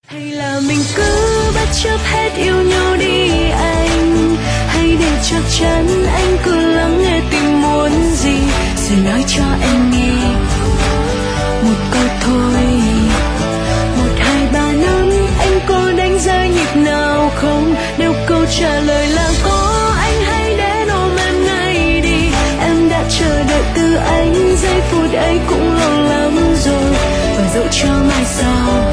Hay là mình cứ bất chấp hết yêu nhau đi anh, hay để chắc chắn anh cứ lắng nghe tim muốn gì rồi nói cho em nghe một câu thôi. 1, 2, 3 năm anh có đánh giá nhịp nào không? Nếu câu trả lời là có, anh hãy đến ôm em ngay đi. Em đã chờ đợi từ anh, giây phút ấy cũng lâu lắm rồi, và dẫu cho mai sau